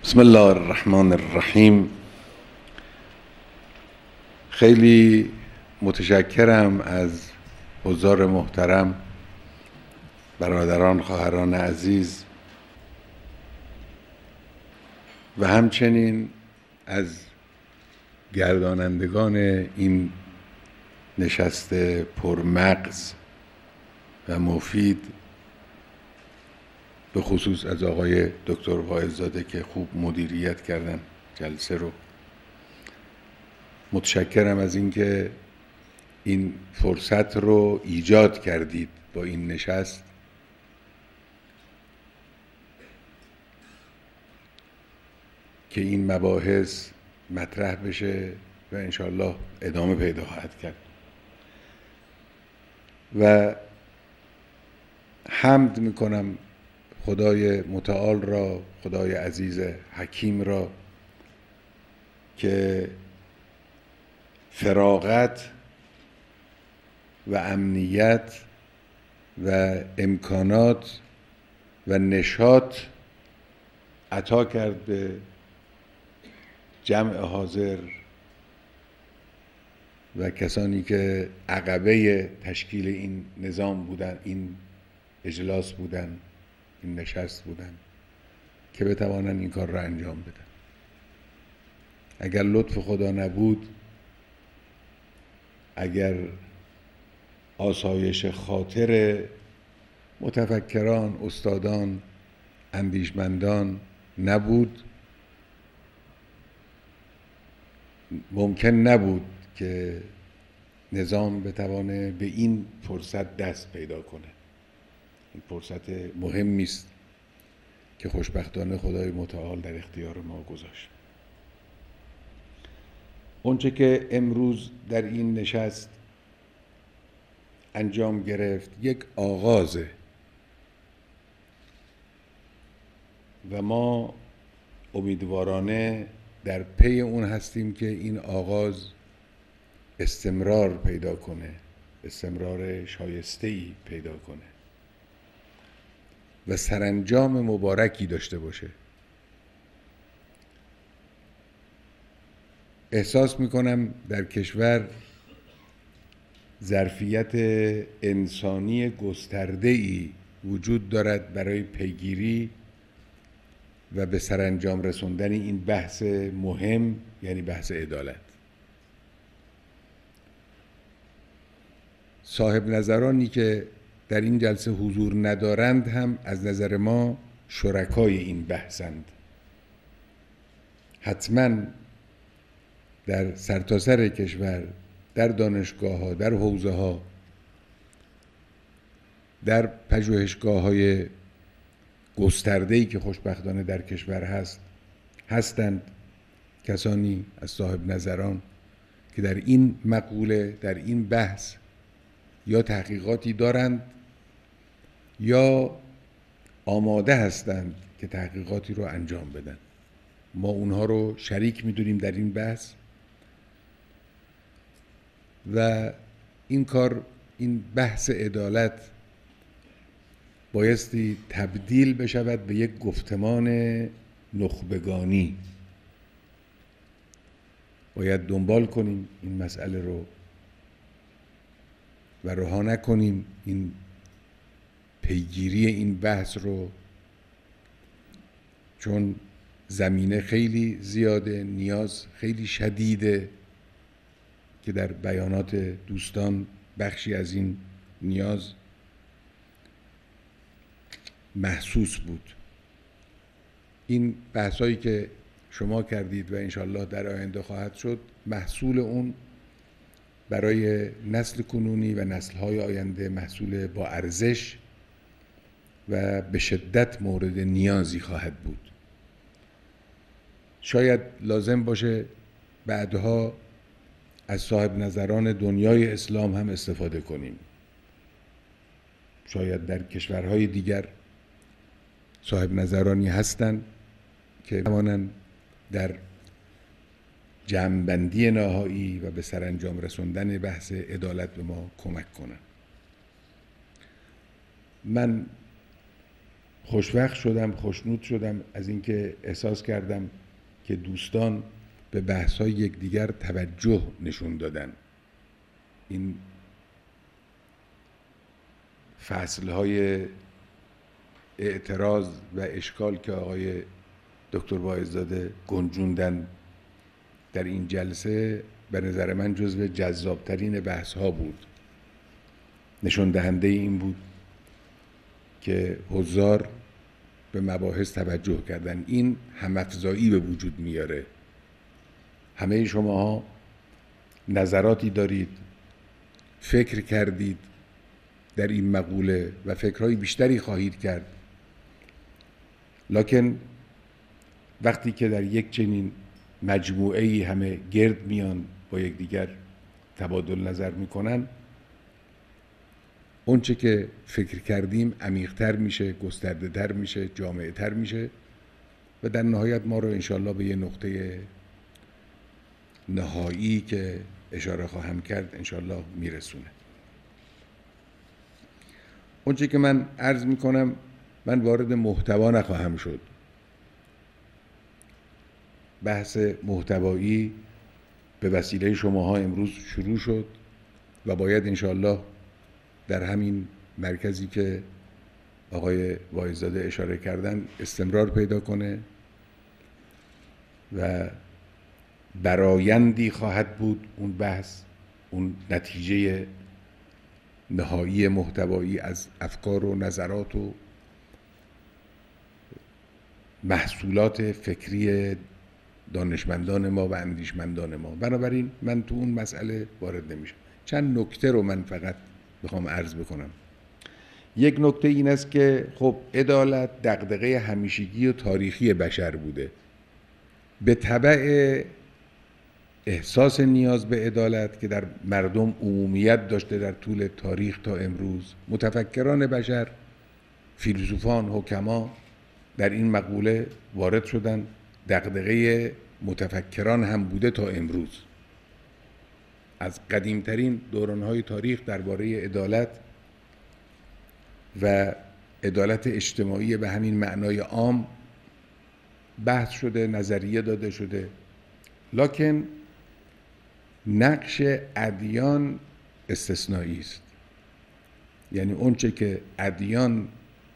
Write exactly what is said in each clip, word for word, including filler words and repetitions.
بسم الله الرحمن الرحیم. خیلی متشکرم از حضار محترم، برادران، خواهران عزیز و همچنین از گردانندگان این نشست پرمغز و مفید، به خصوص از آقای دکتر واعظ‌زاده که خوب مدیریت کردن جلسه رو. متشکرم از اینکه این فرصت رو ایجاد کردید با این نشست که این مباحث مطرح بشه و انشالله ادامه پیدا خواهد کرد. و حمد میکنم خدای متعال را، خدای عزیز حکیم را که فراغت و امنیت و امکانات و نشاط عطا کرد به جمع حاضر و کسانی که عقبه تشکیل این نظام بودن، این اجلاس بودن، این نشست بودن، که بتوانند این کار را انجام بدن. اگر لطف خدا نبود، اگر آسایش خاطر متفکران، استادان، اندیشمندان نبود، ممکن نبود که نظام بتوانه به این فرصت دست پیدا کنه. این فرصت مهمی است که خوشبختانه خدای متعال در اختیار ما گذاشت. اونچه که امروز در این نشست انجام گرفت یک آغازه و ما امیدوارانه در پی اون هستیم که این آغاز استمرار پیدا کنه، استمرار شایسته‌ای پیدا کنه و سرانجام مبارکی داشته باشه. احساس میکنم در کشور ظرفیت انسانی گسترده‌ای وجود دارد برای پیگیری و به سرانجام رسوندن این بحث مهم، یعنی بحث عدالت. صاحب نظرانی که در این جلسه حضور ندارند هم از نظر ما شرکای این بحثند. حتما در سرتاسر کشور، در دانشگاه ها، در حوزه ها، در پژوهشگاه های گسترده‌ای که خوشبختانه در کشور هست هستند کسانی از صاحب نظران که در این مقوله، در این بحث یا تحقیقاتی دارند یا آماده هستند که تحقیقاتی رو انجام بدن. ما اونها رو شریک می‌دونیم در این بحث و این کار، این بحث عدالت بایستی تبدیل بشود به یک گفتمان نخبگانی. باید دنبال کنیم این مسئله رو و رها نکنیم این پیگیری این بحث رو، چون زمینه خیلی زیاده، نیاز خیلی شدیده که در بیانات دوستان بخشی از این نیاز محسوس بود. این بحثایی که شما کردید و انشالله در آینده خواهد شد، محصول اون برای نسل کنونی و نسل‌های آینده محصول با ارزش و به شدت مورد نیازی خواهد بود. شاید لازم باشه بعدها از صاحب نظران دنیای اسلام هم استفاده کنیم. شاید در کشورهای دیگر صاحب نظرانی هستند که بتوانند در جمع‌بندی نهایی و به سرانجام رسوندن بحث عدالت به ما کمک کنند. من خوشوقت شدم، خوشنود شدم از اینکه احساس کردم که دوستان به بحث‌های یکدیگر توجه نشون دادن. این فصل‌های اعتراض و اشکال که آقای دکتر واعظ‌زاده گنجوندن در این جلسه به نظر من جزو جذابترین بحث‌ها بود. نشون دهنده این بود که حضار به مباحث توجه کردن. این هم‌افزایی به وجود میاره. همه شماها نظراتی دارید، فکر کردید در این مقوله و فکرهای بیشتری خواهید کرد، لکن وقتی که در یک چنین مجموعه‌ای همه گرد میان با یکدیگر تبادل نظر میکنن، اون چه که فکر کردیم عمیق‌تر میشه، گسترده‌تر میشه، جامع‌تر میشه و در نهایت ما رو انشالله به یه نقطه نهایی که اشاره خواهم کرد انشالله میرسونه. اون چه که من عرض میکنم، من وارد محتوا نخواهم شد. بحث محتوایی به وسیله شماها امروز شروع شد و باید انشالله در همین مرکزی که آقای واعظ‌زاده اشاره کردن استمرار پیدا کنه و برآیندی خواهد بود اون بحث، اون نتیجه نهایی محتوایی از افکار و نظرات و محصولات فکری دانشمندان ما و اندیشمندان ما. بنابراین من تو اون مسئله وارد نمیشم. چند نکته رو من فقط بخوام عرض بکنم. یک نکته این است که خب عدالت دغدغه همیشگی و تاریخی بشر بوده. به تبع احساس نیاز به عدالت که در مردم عمومیت داشته در طول تاریخ تا امروز، متفکران بشر، فیلسوفان، حکما در این مقوله وارد شدن. دغدغه متفکران هم بوده تا امروز. از قدیمترین دورانهای تاریخ درباره عدالت و عدالت اجتماعی به همین معنای عام بحث شده، نظریه داده شده، لکن نقش ادیان استثنایی است. یعنی اونچه که ادیان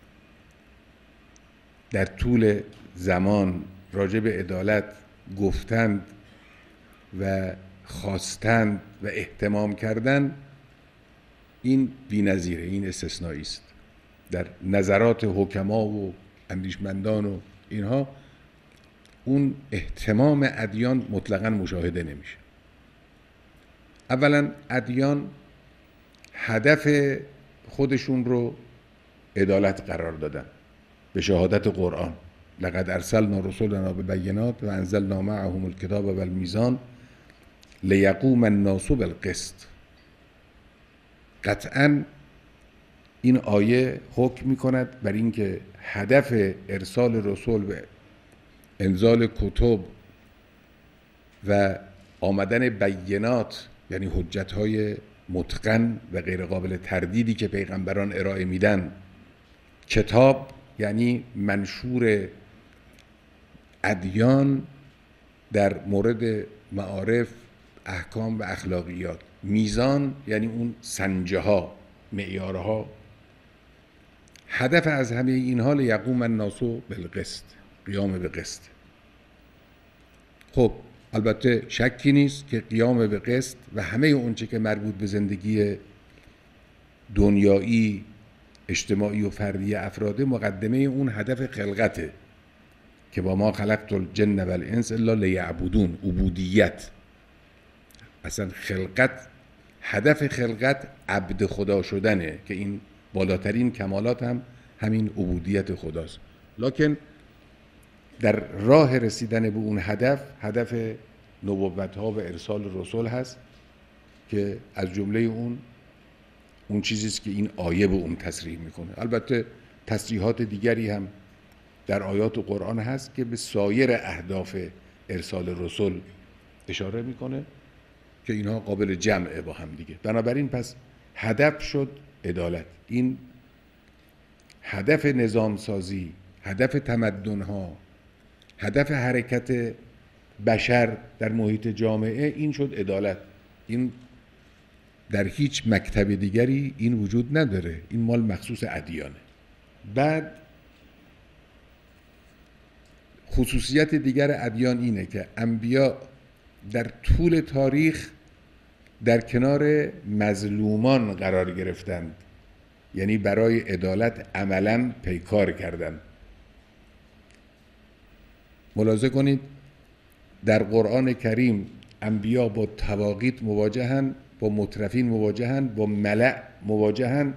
در طول زمان راجع به عدالت گفتند و خواستند و اهتمام کردند، این بی‌نظیره، این استثنایی است. در نظرات حکما و اندیشمندان و اینها اون اهتمام ادیان مطلقاً مشاهده نمیشه. اولا ادیان هدف خودشون رو عدالت قرار دادن به شهادت قرآن. لقد ارسلنا رسلنا بالبینات و انزلنا معهم الکتاب والمیزان لیقوم الناس بالقسط. قطعاً این آیه حکم می‌کند بر اینکه هدف ارسال رسول به انزال کتب و آمدن بینات، یعنی حجت‌های متقن و غیر قابل تردیدی که پیغمبران ارائه میدن، کتاب یعنی منشور ادیان در مورد معارف، احکام و اخلاقیات، میزان یعنی اون سنجه ها، معیارها. هدف از همه اینها لیقوم الناس بالقسط، قیام به قسط. خب البته شکی نیست که قیام به قسط و همه اونچه که مربوط به زندگی دنیایی، اجتماعی و فردی افراد مقدمه اون هدف خلقته که با ما خلقت الجن و الانس الا لیعبدون، عبودیت. اصلا خلقت، هدف خلقت عبد خدا شدنه که این بالاترین کمالات هم همین عبودیت خداست. لکن در راه رسیدن به اون هدف، هدف نبوت ها و ارسال رسول هست که از جمله اون اون چیزیست که این آیه به اون تصریح میکنه. البته تصریحات دیگری هم در آیات قرآن هست که به سایر اهداف ارسال رسول اشاره میکنه که اینها قابل جمعه با هم دیگه. بنابراین پس هدف شد عدالت. این هدف نظام سازی، هدف تمدن ها، هدف حرکت بشر در محیط جامعه این شد عدالت. این در هیچ مکتب دیگری این وجود نداره، این مال مخصوص ادیانه. بعد خصوصیت دیگر ادیان اینه که انبیا در طول تاریخ در کنار مظلومان قرار گرفتند، یعنی برای عدالت عملاً پیکار کردند. ملاحظه کنید در قرآن کریم انبیا با طواغیت مواجهند، با مترفین مواجهند، با ملأ مواجهند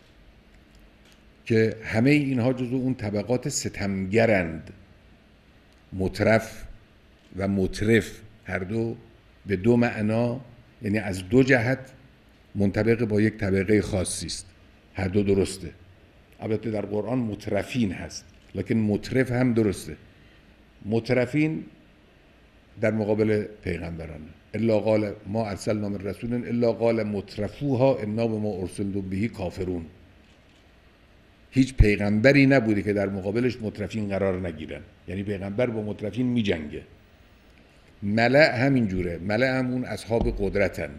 که همه اینها جزو اون طبقات ستمگرند. مترف و مترف هر دو به دو معنا، یعنی از دو جهت منطبق با یک طبقه خاصی است. هر دو درسته. البته در قرآن مترفین هست، لکن مترف هم درسته. مترفین در مقابل پیغمبران الا قال ما ارسلنا من رسول الا قال مترفوها انا بما ارسلتم به کافرون. هیچ پیغمبری نبوده که در مقابلش مترفین قرار نگیرن، یعنی پیغمبر با مترفین می جنگه. ملأ همین جوره، ملأ همون اصحاب قدرتن،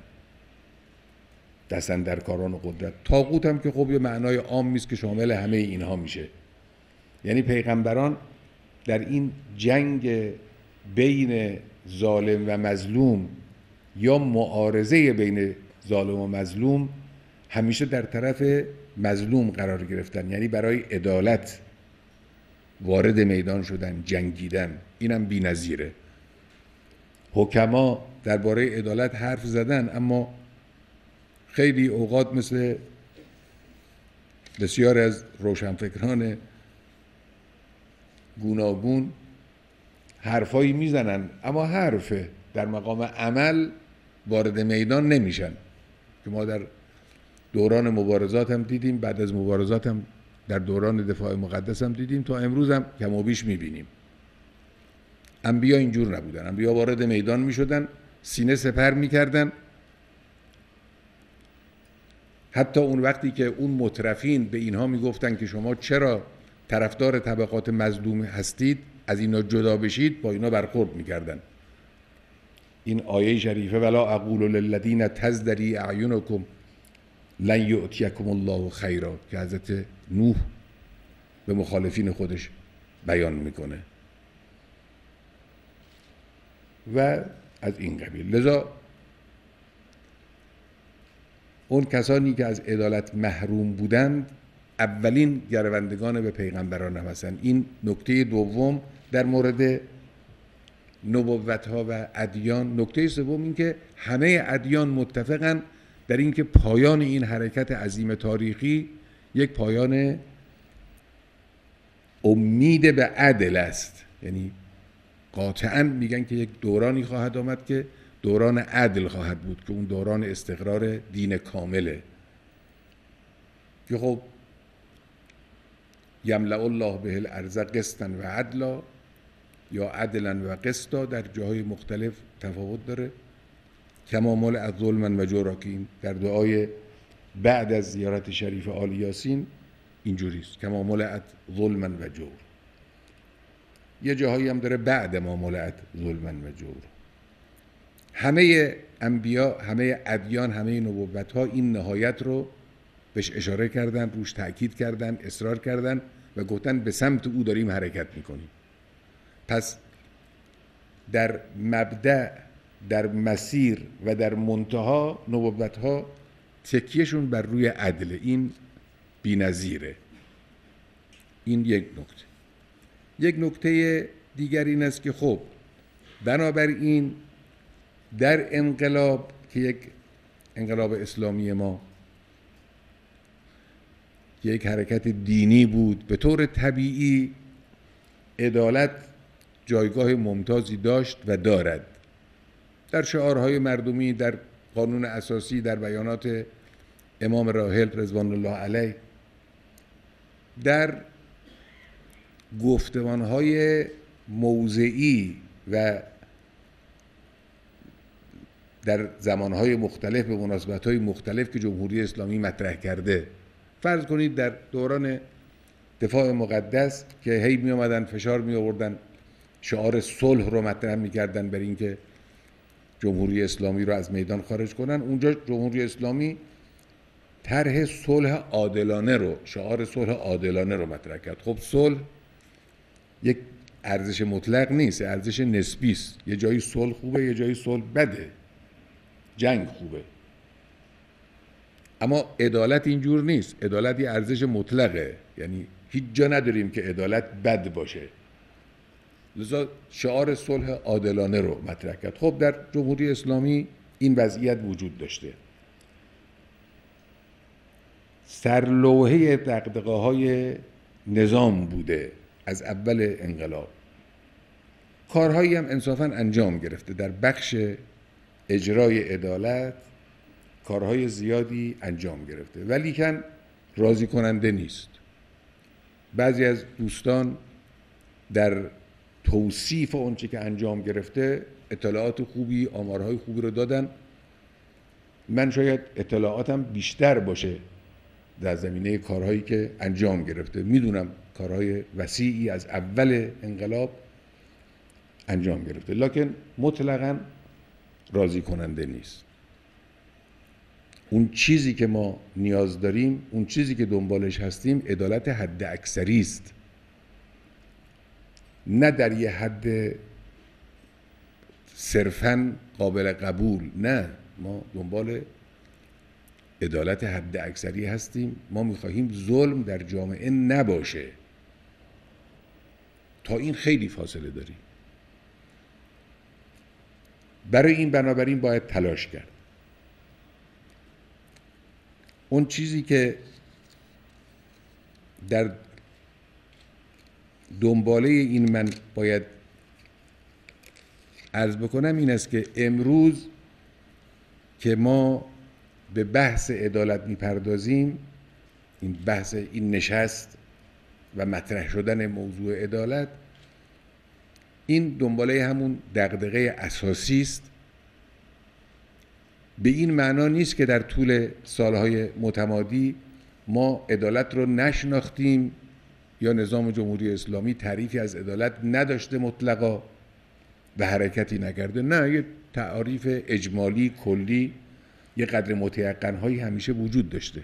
دستن در کاران قدرت. طاغوت هم که خب یه معنای عامی است که شامل همه اینها میشه. یعنی پیغمبران در این جنگ بین ظالم و مظلوم یا معارضه بین ظالم و مظلوم همیشه در طرف مظلوم قرار گرفتن، یعنی برای عدالت وارد میدان شدن، جنگیدن. اینم بی‌نظیره. حکما درباره عدالت حرف زدن، اما خیلی اوقات مثل بسیار از روشنفکران گوناگون حرفایی میزنن، اما حرفه، در مقام عمل وارد میدان نمیشن، که ما در دوران مبارزات هم دیدیم، بعد از مبارزات هم در دوران دفاع مقدس هم دیدیم، تا امروز هم کم و بیش میبینیم. انبیا اینجور نبودن. انبیا وارد میدان میشدن، سینه سپر میکردن. حتی اون وقتی که اون مترفین به اینها میگفتن که شما چرا طرفدار طبقات مظلوم هستید، از اینا جدا بشید، با اینا برخورد میکردن. این آیه شریفه ولا اقول للذین تزدری اعینکم لن یؤتیکم الله خیرا که حضرت نوح به مخالفین خودش بیان میکنه و از این قبیل. لذا اون کسانی که از عدالت محروم بودند اولین گروندگان به پیغمبران هم هستند. این نکته دوم در مورد نبوت‌ها و ادیان. نکته سوم این که همه ادیان متفقن در این که پایان این حرکت عظیم تاریخی یک پایان امید به عدل است. یعنی قاطعاً میگن که یک دورانی خواهد آمد که دوران عدل خواهد بود، که اون دوران استقرار دین کامله، که خب یملأ الله به الارض قسطا و عدلا یا عدلا و قسطا در جاهای مختلف تفاوت داره. کما ملئت ظلما و جورا، که این در دعای بعد از زیارت شریف آل یاسین اینجوری است، کما ملئت ظلما و جور. یه جاهایی هم داره بعد ما ملئت ظلما و جور. همه انبیا، همه ادیان، همه نبوت‌ها این نهایت رو بهش اشاره کردن، روش تأکید کردن، اصرار کردن و گفتن به سمت او داریم حرکت میکنیم. پس در مبدأ، در مسیر و در منتها نبوت‌ها تکیهشون بر روی عدل. این بی‌نظیره. این یک نکته. یک نکته دیگر این است که خب بنابراین در انقلاب که یک انقلاب اسلامی ما یک حرکت دینی بود، به طور طبیعی عدالت جایگاه ممتازی داشت و دارد در شعارهای مردمی، در قانون اساسی، در بیانات امام راحل رضوان الله علیه، در گفتمانهای موضعی و در زمانهای مختلف به مناسبتهای مختلف که جمهوری اسلامی مطرح کرده. فرض کنید در دوران دفاع مقدس که هی می آمدن فشار می آوردن، شعار صلح رو مطرح می کردن برای اینکه جمهوری اسلامی رو از میدان خارج کنن. اونجا جمهوری اسلامی طرح صلح عادلانه رو، شعار صلح عادلانه رو مطرح کرد. خب صلح یک ارزش مطلق نیست، ارزش نسبی است. یه جایی صلح خوبه، یه جایی صلح بده، جنگ خوبه. اما عدالت اینجور نیست. عدالت یه ارزش مطلقه، یعنی هیچ جا نداریم که عدالت بد باشه. لذا شعار صلح عادلانه رو مطرح کرد. خب در جمهوری اسلامی این وضعیت وجود داشته. سرلوحه دغدغه‌های نظام بوده از اول انقلاب. کارهایی هم انصافاً انجام گرفته. در بخش اجرای عدالت کارهای زیادی انجام گرفته، ولی کن راضی کننده نیست. بعضی از دوستان در توصیف اونچه که انجام گرفته اطلاعات خوبی، آمارهای خوبی رو دادن. من شاید اطلاعاتم بیشتر باشه در زمینه کارهایی که انجام گرفته. میدونم کارهای وسیعی از اول انقلاب انجام گرفته، لکن مطلقاً راضی کننده نیست. اون چیزی که ما نیاز داریم، اون چیزی که دنبالش هستیم، عدالت حد اکثری است، نه در یه حد صرفاً قابل قبول. نه، ما دنبال عدالت حد اکثری هستیم. ما میخواهیم ظلم در جامعه نباشه. تا این خیلی فاصله داریم. برای این بنابراین باید تلاش کرد. اون چیزی که در دنباله این من باید عرض بکنم این است که امروز که ما به بحث عدالت میپردازیم، این بحث، این نشست و مطرح شدن موضوع عدالت، این دنباله همون دغدغه اساسی است. به این معنا نیست که در طول سالهای متمادی ما عدالت رو نشناختیم یا نظام جمهوری اسلامی تعریفی از عدالت نداشته مطلقا و حرکتی نکرده. نه، یه تعریف اجمالی کلی، یه قدر متیقن‌هایی همیشه وجود داشته.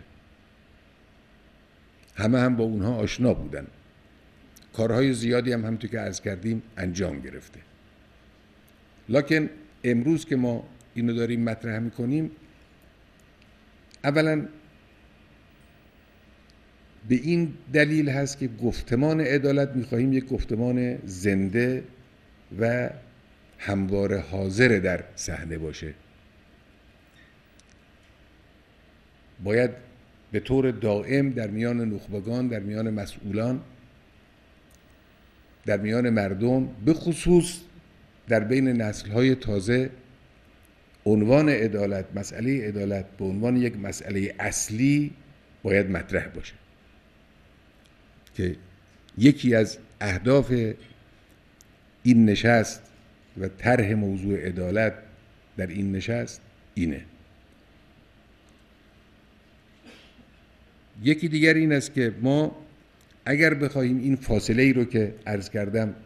همه هم با اونها آشنا بودن. کارهای زیادی هم همونطور که عرض کردیم انجام گرفته. لکن امروز که ما اینو داریم مطرح میکنیم، اولا به این دلیل هست که گفتمان عدالت میخواهیم یک گفتمان زنده و همواره حاضر در صحنه باشه. باید به طور دائم در میان نخبگان، در میان مسئولان، در میان مردم، به خصوص در بین نسل‌های تازه، عنوان عدالت، مسئله عدالت به عنوان یک مسئله اصلی باید مطرح باشه که یکی از اهداف این نشست و طرح موضوع عدالت در این نشست اینه. یکی دیگر این است که ما اگر بخواهیم این فاصله ای رو که عرض کردم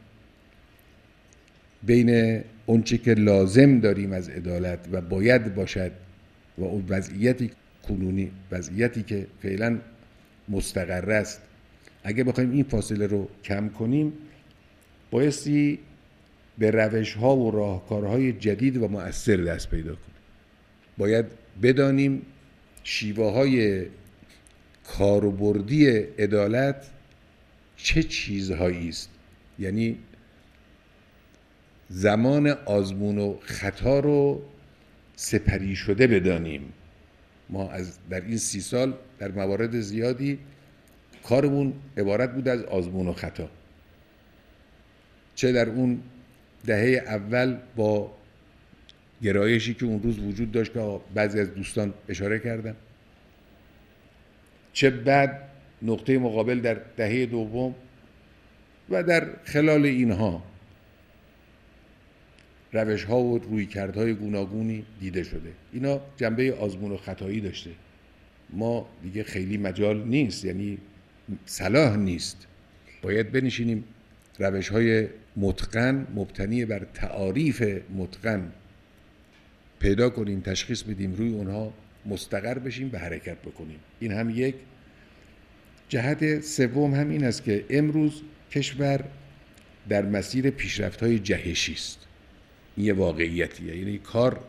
بین اونچه که لازم داریم از عدالت و باید باشد و اون وضعیتی کنونی، وضعیتی که فعلا مستقر است، اگر بخوایم این فاصله رو کم کنیم، بایستی به روش‌ها و راهکارهای جدید و مؤثر دست پیدا کنیم. باید بدانیم شیوه‌های کاربردی عدالت چه چیزهایی است. یعنی زمان آزمون و خطا رو سپری شده بدانیم. ما از در این سی سال در موارد زیادی کارمون عبارت بود از آزمون و خطا، چه در اون دهه اول با گرایشی که اون روز وجود داشت که بعضی از دوستان اشاره کردن، چه بعد نقطه مقابل در دهه دوم و در خلال اینها روش‌ها و رویکردهای گوناگونی دیده شده. اینا جنبه آزمون و خطایی داشته. ما دیگه خیلی مجال نیست، یعنی صلاح نیست باید بنشینیم روش های متقن مبتنی بر تعاریف متقن پیدا کنیم، تشخیص بدیم، روی اونها مستقر بشیم و حرکت بکنیم. این هم یک جهت. سوم هم این است که امروز کشور در مسیر پیشرفت‌های جهشی است. این یه واقعیتیه. یعنی کار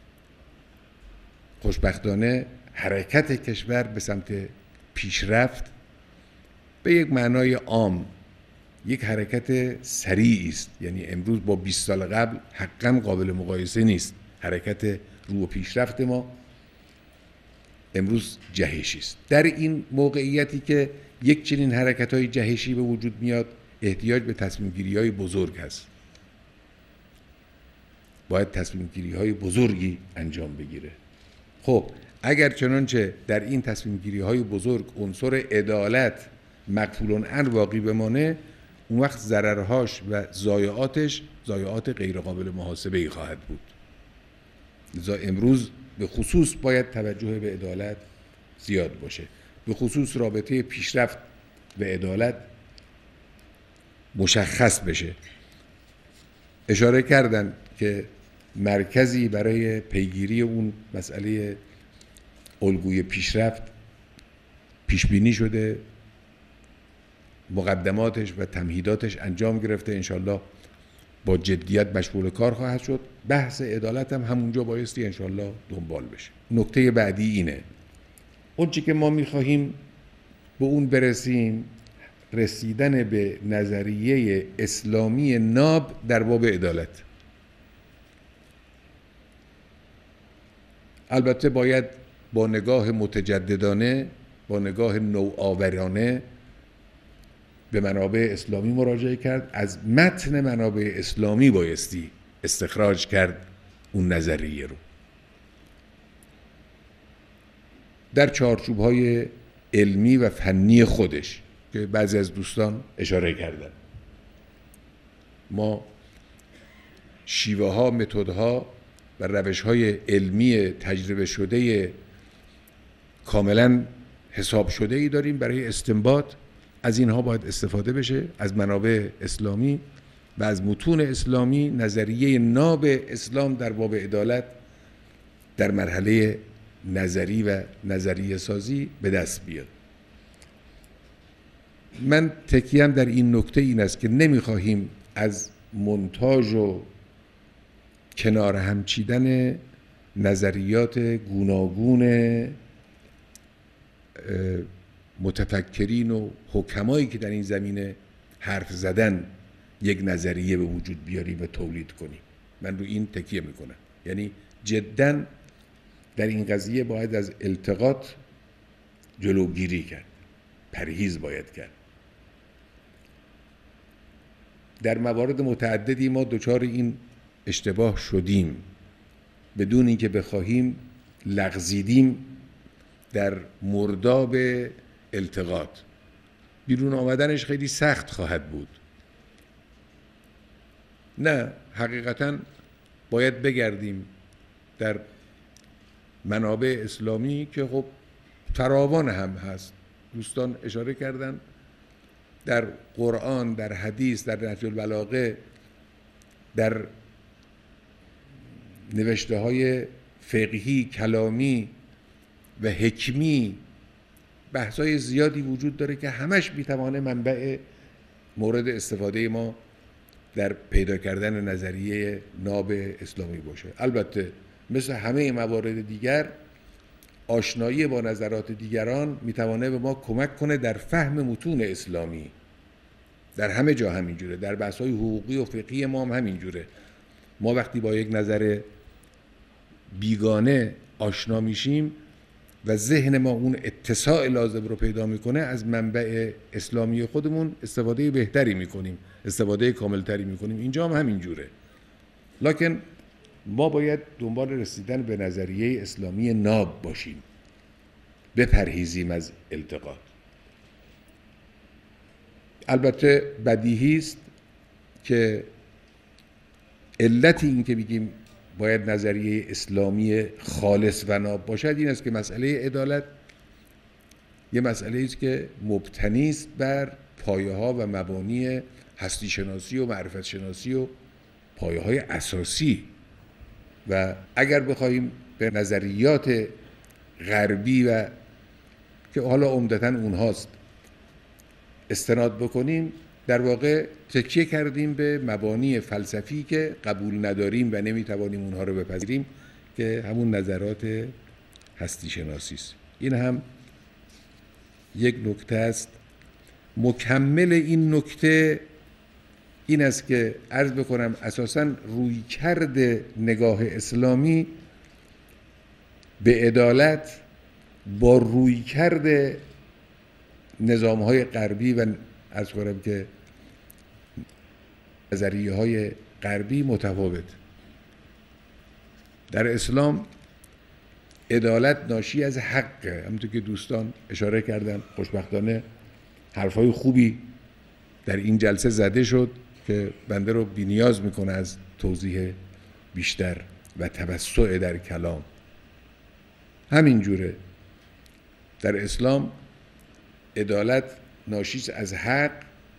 خوشبختانه حرکت کشور به سمت پیشرفت به یک معنای عام یک حرکت سریعی است. یعنی امروز با بیست سال قبل حقاً قابل مقایسه نیست. حرکت رو و پیشرفت ما امروز جهشی است. در این موقعیتی که یک چنین حرکت‌های جهشی به وجود میاد، احتیاج به تصمیم گیری‌های بزرگ هست. باید تصمیم گیری‌های بزرگی انجام بگیره. خب اگر چنانچه در این تصمیم گیری‌های بزرگ عنصر عدالت مقفول عنه باقی بمانه، اون وقت ضررهاش و ضایعاتش ضایعات غیر قابل محاسبه‌ای خواهد بود. لذا امروز به خصوص باید توجه به عدالت زیاد باشه، به خصوص رابطه پیشرفت و عدالت مشخص بشه. اشاره کردن که مرکزی برای پیگیری اون مسئله الگوی پیشرفت پیش بینی شده، مقدماتش و تمهیداتش انجام گرفته، انشالله با جدیت مشغول کار خواهد شد. بحث عدالت هم همونجا بایستی انشالله دنبال بشه. نکته بعدی اینه، اون چی که ما میخواهیم به اون برسیم، رسیدن به نظریه اسلامی ناب در باب عدالت. البته باید با نگاه متجددانه، با نگاه نوآورانه به منابع اسلامی مراجعه کرد. از متن منابع اسلامی بایستی استخراج کرد اون نظریه رو در چارچوب‌های علمی و فنی خودش که بعضی از دوستان اشاره کردن. ما شیوه ها، متدها و روش های علمی تجربه شده کاملا حساب شده ای داریم برای استنباط. از اینها باید استفاده بشه، از منابع اسلامی و از متون اسلامی. نظریه ناب اسلام در باب عدالت در مرحله نظری و نظریه سازی به دست بیاد. من تکیم در این نکته این است که نمیخواهیم از مونتاژ و کنار هم چیدن نظریات گوناگون متفکرین و حکمایی که در این زمینه حرف زدن یک نظریه به وجود بیاریم و تولید کنیم. من رو این تکیه میکنم. یعنی جداً در این قضیه باید از التقاط جلوگیری کرد، پرهیز باید کرد. در موارد متعددی ما دچار این اشتباه شدیم، بدون اینکه بخواهیم لغزیدیم در مرداب التقاط. بیرون آمدنش خیلی سخت خواهد بود. نه، حقیقتاً باید بگردیم در منابع اسلامی که خب فراوان هم هست. دوستان اشاره کردن در قرآن، در حدیث، در نهج البلاغه، در نوشته های فقهی، کلامی و حکمی بحث‌های زیادی وجود داره که همش میتوانه منبع مورد استفاده ما در پیدا کردن نظریه ناب اسلامی باشه. البته مثل همه موارد دیگر آشنایی با نظرات دیگران میتوانه به ما کمک کنه در فهم متون اسلامی. در همه جا همینجوره، در بحث‌های حقوقی و فقهی ما هم همینجوره. ما وقتی با یک نظر بیگانه آشنا میشیم و ذهن ما اون اتساع لازم رو پیدا میکنه، از منبع اسلامی خودمون استفاده بهتری میکنیم، استفاده کاملتری میکنیم. اینجا هم همینجوره. لکن ما باید دنبال رسیدن به نظریه اسلامی ناب باشیم، بپرهیزیم از التقاط. البته بدیهی است که علت این که بگیم باید نظریه اسلامی خالص و ناب باشد این است که مسئله عدالت یه مسئله است که مبتنی است بر پایه ها و مبانی هستی شناسی و معرفت شناسی و پایه های اساسی. و اگر بخوایم به نظریات غربی و که حالا عمدتاً اونهاست استناد بکنیم، در واقع تکیه کردیم به مبانی فلسفی که قبول نداریم و نمیتوانیم اونها رو بپذیریم، که همون نظرات هستی شناسی است. این هم یک نکته است. مکمل این نکته این است که عرض بکنم اساساً رویکرد نگاه اسلامی به عدالت با رویکرد نظام‌های غربی و عرض کنم که نظریه‌های غربی متفاوت. در اسلام عدالت ناشی از حقه، همونطور که دوستان اشاره کردن. خوشبختانه حرفای خوبی در این جلسه زده شد که بنده رو بی‌نیاز میکنه از توضیح بیشتر و توسع در کلام. همین جوره در اسلام عدالت ناشی از حق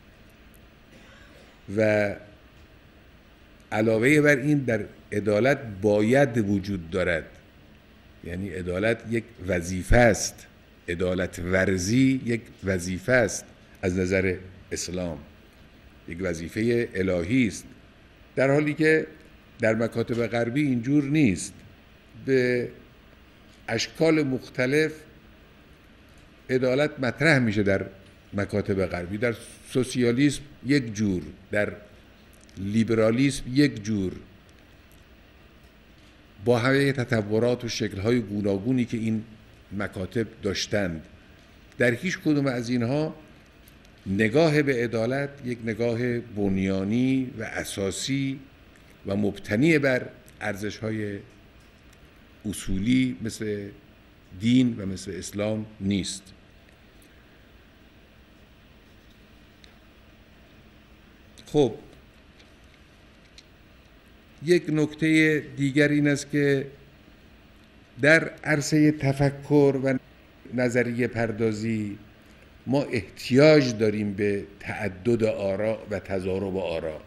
و علاوه بر این در عدالت باید وجود دارد، یعنی عدالت یک وظیفه است، عدالت ورزی یک وظیفه است از نظر اسلام، یک وظیفه الهی است، در حالی که در مکاتب غربی اینجور نیست. به اشکال مختلف عدالت مطرح میشه در مکاتب غربی، در سوسیالیسم یک جور، در لیبرالیسم یک جور، با همه تطورات و شکل‌های گوناگونی که این مکاتب داشتند. در هیچ کدوم از اینها نگاه به عدالت یک نگاه بنیانی و اساسی و مبتنی بر ارزش‌های اصولی مثل دین و مثل اسلام نیست. خب یک نکته دیگر این است که در عرصه تفکر و نظریه پردازی ما احتیاج داریم به تعدد آرا و تضارب آرا.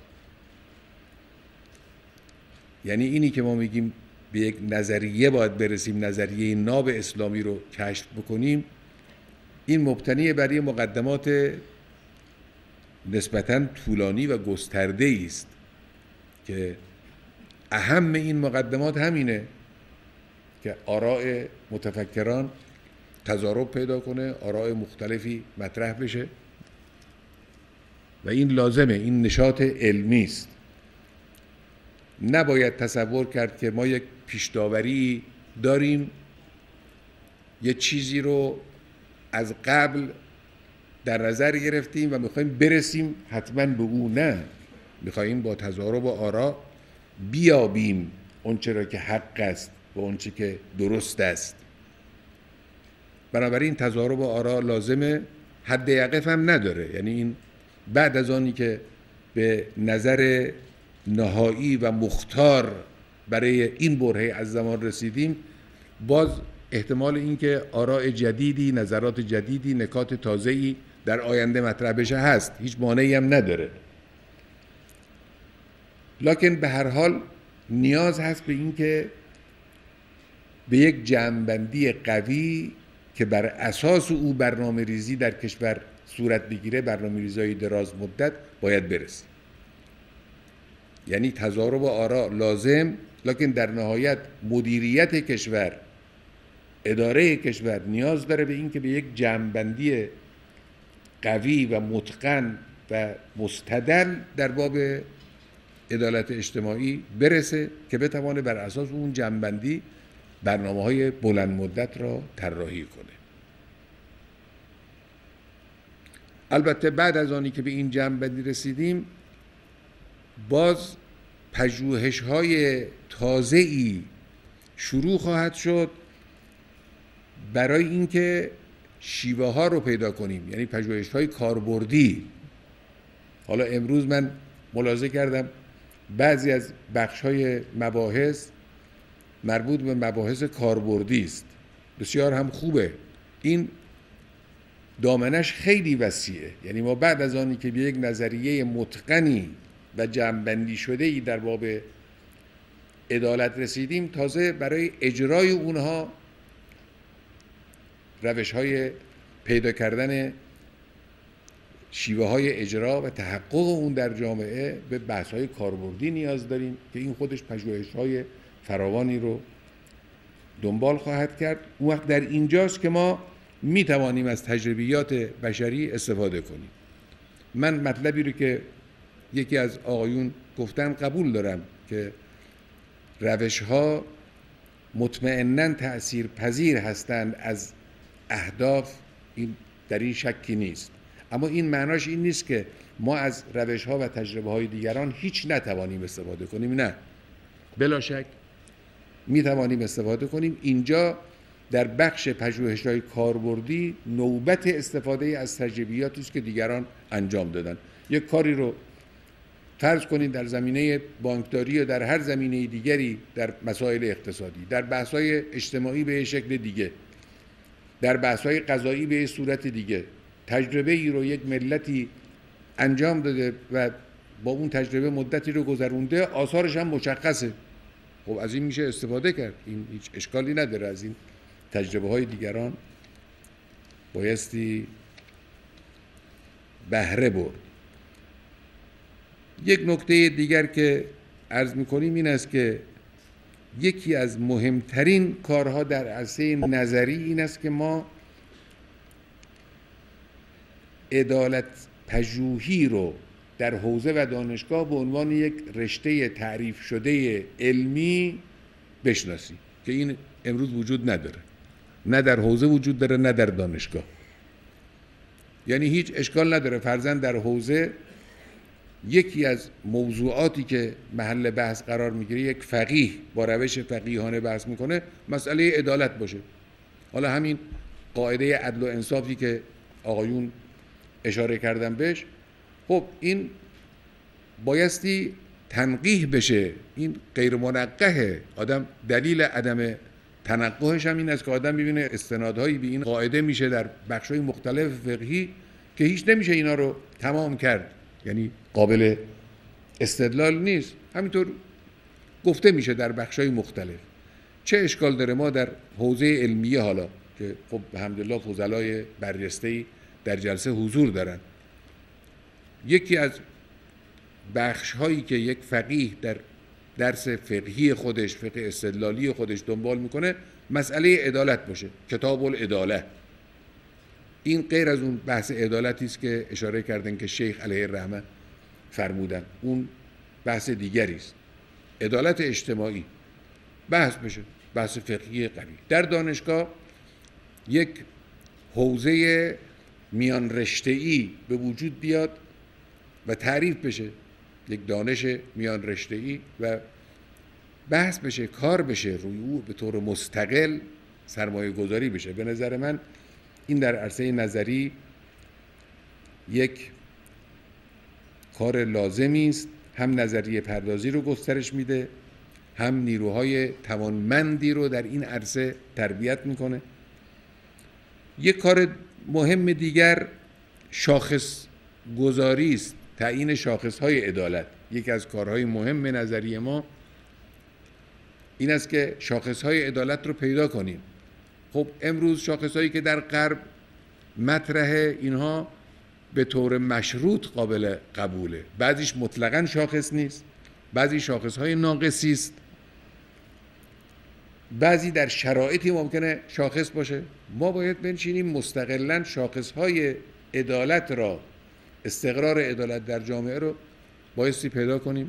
یعنی اینی که ما میگیم به یک نظریه باید برسیم، نظریه ناب اسلامی رو کشف بکنیم، این مبتنی بر یه مقدمات نسبتاً طولانی و گسترده است که اهم این مقدمات همینه که آراء متفکران تضارب پیدا کنه، آراء مختلفی مطرح بشه و این لازمه، این نشاط علمی است. نباید تصور کرد که ما یک پیش‌داوری داریم، یه چیزی رو از قبل در نظر گرفتیم و میخوایم برسیم حتما به او. نه، میخوایم با تضارب آرا بیابیم اونچه را که حق است و اونچه که درست است. بنابراین تضارب آرا لازمه، حد یقف هم نداره. یعنی این بعد از آنی که به نظر نهایی و مختار برای این برهه از زمان رسیدیم، باز احتمال این که آراء جدیدی، نظرات جدیدی، نکات تازه‌ای در آینده مطرح بشه هست، هیچ مانعی هم نداره. لکن به هر حال نیاز هست به این که به یک جمع‌بندی قوی که بر اساس او برنامه ریزی در کشور صورت بگیره، برنامه ریزی دراز مدت باید برسیم. یعنی تضارب آرا لازم، لکن در نهایت مدیریت کشور، اداره کشور نیاز داره به این که به یک جمع‌بندی قوی و متقن و مستدل در باب عدالت اجتماعی برسه که بتوانه بر اساس اون جمع‌بندی برنامه‌های بلند مدت را طراحی کنه. البته بعد از آنی که به این جمع‌بندی رسیدیم، باز پژوهش‌های تازه‌ای شروع خواهد شد برای اینکه شیوه ها رو پیدا کنیم، یعنی پژوهش‌های کاربردی. حالا امروز من ملاحظه کردم بعضی از بخش‌های مباحث مربوط به مباحث کاربردی است، بسیار هم خوبه. این دامنش خیلی وسیعه. یعنی ما بعد از آنی که به یک نظریه متقنی و جمع‌بندی شده ای در باب عدالت رسیدیم، تازه برای اجرای اونها روش‌های پیدا کردن شیوه های اجرا و تحقق اون در جامعه به بحث‌های کاربردی نیاز داریم که این خودش پژوهش‌های فراوانی رو دنبال خواهد کرد. اون وقت در اینجاست که ما می توانیم از تجربیات بشری استفاده کنیم. من مطلبی رو که یکی از آقایون گفتن قبول دارم که روش‌ها مطمئناً تأثیر پذیر هستند از اهداف، این در این شکی نیست، اما این معناش این نیست که ما از روش‌ها و تجربه‌های دیگران هیچ نتوانیم استفاده کنیم. نه، بلا شک می توانیم استفاده کنیم. اینجا در بخش پژوهش‌های کاربردی نوبت استفاده از تجربیاتی است که دیگران انجام دادن. یک کاری رو فرض کنید در زمینه بانکداری یا در هر زمینه دیگری، در مسائل اقتصادی، در بحث‌های اجتماعی به شکل دیگه، در بحث‌های قضایی به صورت دیگه، تجربه ای رو یک ملتی انجام داده و با اون تجربه مدتی رو گذرونده، آثارش هم مشخصه. خب از این میشه استفاده کرد، این هیچ اشکالی نداره. از این تجربه های دیگران بایستی بهره برد. یک نکته دیگر که عرض میکنیم این است که یکی از مهمترین کارها در عرصه نظری این است که ما عدالت پژوهی رو در حوزه و دانشگاه به عنوان یک رشته تعریف شده علمی بشناسیم که این امروز وجود نداره، نه در حوزه وجود داره نه در دانشگاه. یعنی هیچ اشکال نداره فرضاً در حوزه یکی از موضوعاتی که محل بحث قرار میگیره، یک فقیه با روش فقیهانه بحث میکنه، مسئله عدالت باشه. حالا همین قاعده عدل و انصافی که آقایون اشاره کردن بهش، خب این بایستی تنقیح بشه، این غیر منقحه. آدم دلیل عدم تنقحش هم این است که آدم ببینه استنادهایی به این قاعده میشه در بخش‌های مختلف فقهی که هیچ نمیشه اینا رو تمام کرد، یعنی قابل استدلال نیست. همینطور گفته میشه در بخش‌های مختلف. چه اشکال داره ما در حوزه علمیه حالا که خب الحمدلله فضلای برجسته‌ای در جلسه حضور دارن، یکی از بخش هایی که یک فقیه در درس فقهی خودش، فقه استدلالی خودش دنبال میکنه، مسئله عدالت باشه، کتاب العداله. این غیر از اون بحث عدالتی است که اشاره کردن که شیخ علیه الرحمه فرمودن، اون بحث دیگری است. عدالت اجتماعی بحث بشه، بحث فقهی قوی. در دانشگاه یک حوزه میان رشته‌ای به وجود بیاد و تعریف بشه، یک دانش میان رشته‌ای، و بحث بشه، کار بشه، روی او به طور مستقل سرمایه گذاری بشه. به نظر من این در عرصه نظری یک کار لازمی است، هم نظریه پردازی رو گسترش میده، هم نیروهای توانمندی رو در این عرصه تربیت میکنه. یک کار مهم دیگر شاخص گذاری است، تعیین شاخص های عدالت. یکی از کارهای مهم نظری ما این است که شاخص های عدالت رو پیدا کنیم. خب امروز شاخص هایی که در غرب مطرحه، اینها به طور مشروط قابل قبوله، بعضیش مطلقاً شاخص نیست، بعضی شاخص های ناقصی است، بعضی در شرایطی ممکنه شاخص باشه. ما باید بنشینیم مستقلاً شاخص های عدالت را، استقرار عدالت در جامعه رو بایستی پیدا کنیم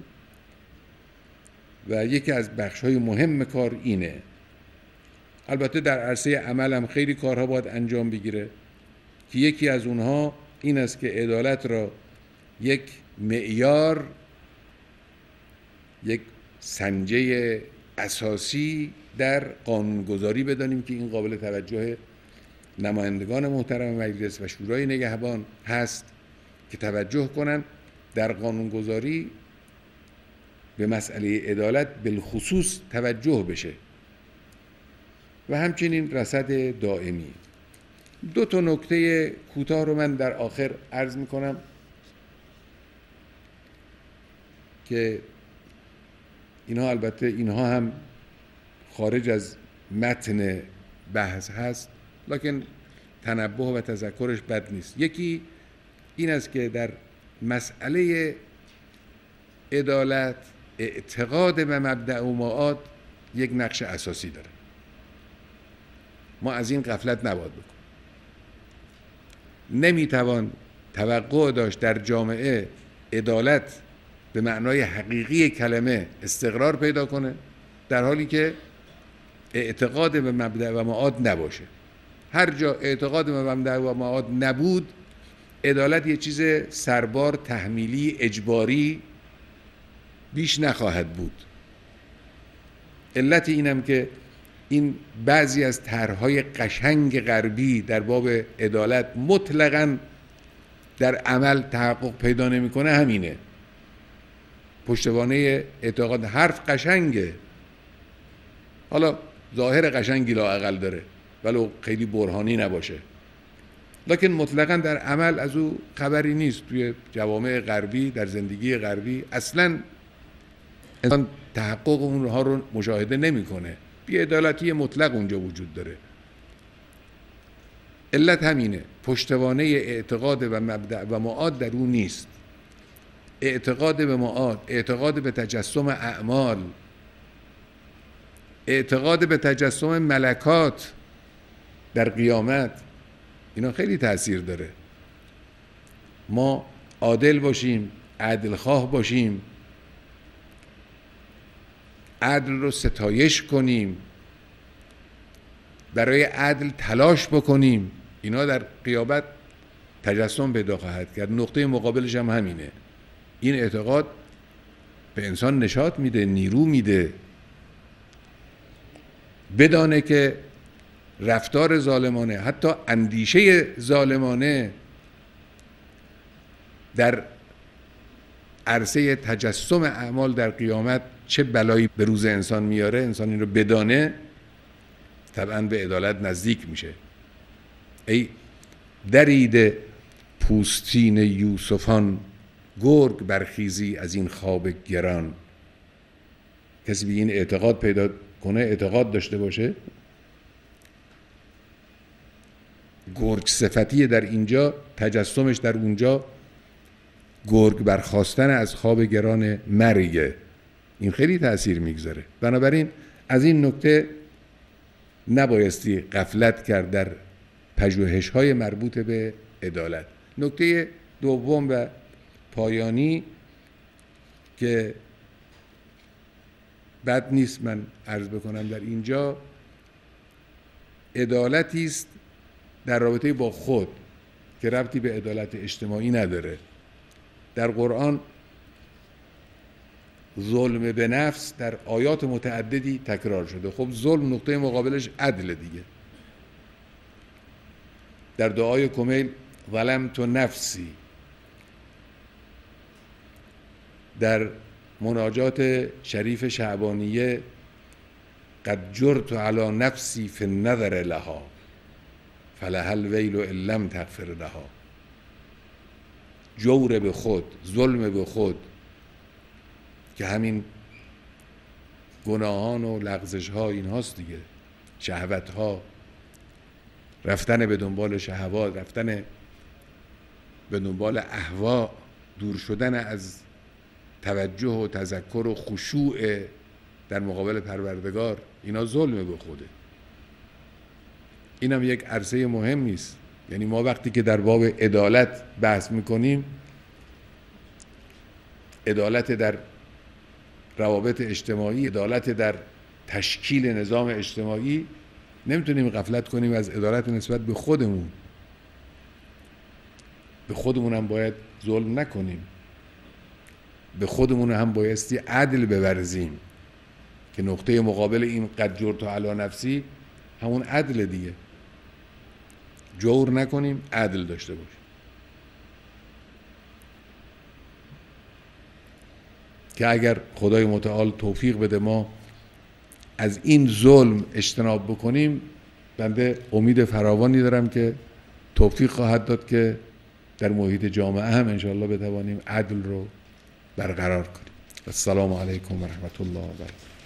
و یکی از بخش‌های مهم کار اینه. البته در عرصه عمل هم خیلی کارها باید انجام بگیره که یکی از اونها این است که عدالت را یک معیار، یک سنجه اساسی در قانونگذاری بدانیم که این قابل توجه نمایندگان محترم مجلس و شورای نگهبان هست که توجه کنن در قانونگذاری به مسئله عدالت بالخصوص توجه بشه و همچنین رصد دائمی. دو تا نکته کوتاه رو من در آخر عرض میکنم که اینها البته اینها هم خارج از متن بحث هست، لکن تنبه و تذکرش بد نیست. یکی این است که در مسئله عدالت اعتقاد به مبدأ و معاد یک نقش اساسی داره. ما از این غفلت نباید بکنیم. نمیتوان توقع داشت در جامعه عدالت به معنای حقیقی کلمه استقرار پیدا کنه در حالی که اعتقاد به مبدأ و معاد نباشه. هر جا اعتقاد به مبدأ و معاد نبود، عدالت یه چیز سربار، تحمیلی، اجباری بیش نخواهد بود. علت اینم که این بعضی از طرح‌های قشنگ غربی در باب عدالت مطلقاً در عمل تحقق پیدا نمی‌کنه همینه. پشتوانه اعتقاد حرف قشنگه، حالا ظاهر قشنگی لااقل داره ولو خیلی برهانی نباشه، لکن مطلقاً در عمل از او خبری نیست. توی جوامع غربی، در زندگی غربی اصلاً انسان تحقق اونها رو مشاهده نمی‌کنه. بی‌عدالتی مطلق اونجا وجود داره. علت همینه، پشتوانه اعتقاد و مبدأ و معاد در اون نیست. اعتقاد به معاد، اعتقاد به تجسم اعمال، اعتقاد به تجسم ملکات در قیامت، اینا خیلی تأثیر داره. ما عادل باشیم، عدلخواه باشیم، عدل رو ستایش کنیم، برای عدل تلاش بکنیم، اینا در قیامت تجسم پیدا خواهد کرد. نقطه مقابلش هم همینه. این اعتقاد به انسان نشاط میده، نیرو میده، بدانه که رفتار ظالمانه، حتی اندیشه ظالمانه در عرصه تجسم اعمال در قیامت چه بلایی به روز انسان میاره. انسان این رو بدانه طبعا به عدالت نزدیک میشه. ای درید پوستین یوسفان، گرگ برخیزی از این خواب گران. کسی به این اعتقاد پیدا کنه، اعتقاد داشته باشه، گرگ صفتی در اینجا، تجسمش در اونجا گرگ برخاستن از خواب گران مرگه. این خیلی تأثیر میگذاره. بنابراین از این نکته نبایستی غفلت کرد در پژوهش‌های مربوط به عدالت. نکته دوم و پایانی که بد نیست من عرض بکنم در اینجا، عدالتی است در رابطه با خود که ربطی به عدالت اجتماعی نداره. در قرآن ظلم به نفس در آیات متعددی تکرار شده. خب ظلم نقطه مقابلش عدل دیگه. در دعای کمیل ظلمت نفسی، در مناجات شریف شعبانیه قد جرت علی نفسی فی النظر لها فلها الویل ان لم تغفر لها. جور به خود، ظلم به خود که همین گناهان و لغزش ها این هاست دیگه، شهوت ها، رفتن به دنبال شهوات، رفتن به دنبال اهوا، دور شدن از توجه و تذکر و خشوع در مقابل پروردگار، اینا ظلم به خوده. اینم یک عرصه مهم نیست. یعنی ما وقتی که در باب عدالت بحث میکنیم، عدالت در روابط اجتماعی، عدالت در تشکیل نظام اجتماعی، نمیتونیم غفلت کنیم از عدالت نسبت به خودمون. به خودمون هم باید ظلم نکنیم، به خودمون هم بایستی عدل بورزیم که نقطه مقابل این قد جرت علی نفسی همون عدل دیگه. جور نکنیم، عدل داشته باشیم. که اگر خدای متعال توفیق بده ما از این ظلم اجتناب بکنیم، بنده امید فراوانی دارم که توفیق خواهد داد که در محیط جامعه هم انشاءالله بتوانیم عدل رو برقرار کنیم. السلام علیکم و رحمت الله و برکاته.